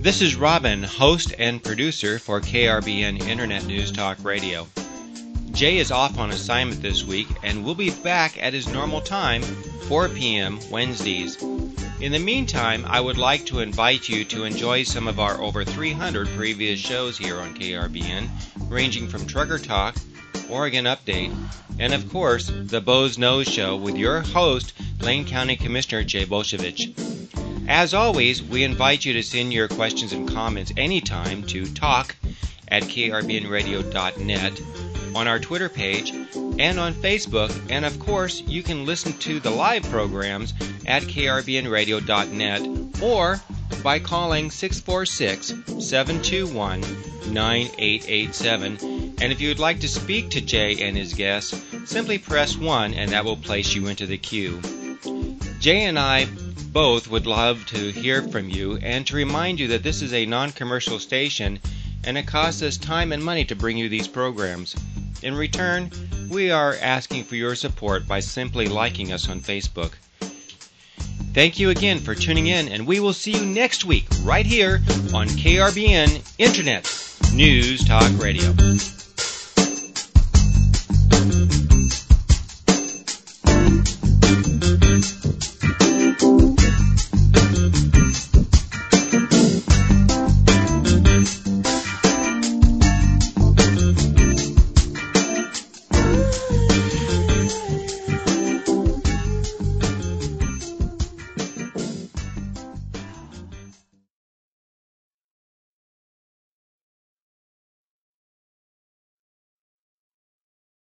This is Robin, host and producer for KRBN Internet News Talk Radio. Jay is off on assignment this week and will be back at his normal time, 4 p.m. Wednesdays. In the meantime, I would like to invite you to enjoy some of our over 300 previous shows here on KRBN, ranging from Trucker Talk, Oregon Update, and of course, the Bo's Nose Show with your host, Lane County Commissioner Jay Bolshevich. As always, we invite you to send your questions and comments anytime to talk@krbnradio.net, on our Twitter page, and on Facebook, and of course, you can listen to the live programs at krbnradio.net or by calling 646-721-9887. And if you would like to speak to Jay and his guests, simply press 1 and that will place you into the queue. Jay and I both would love to hear from you and to remind you that this is a non-commercial station and it costs us time and money to bring you these programs. In return, we are asking for your support by simply liking us on Facebook. Thank you again for tuning in, and we will see you next week right here on KRBN Internet News Talk Radio.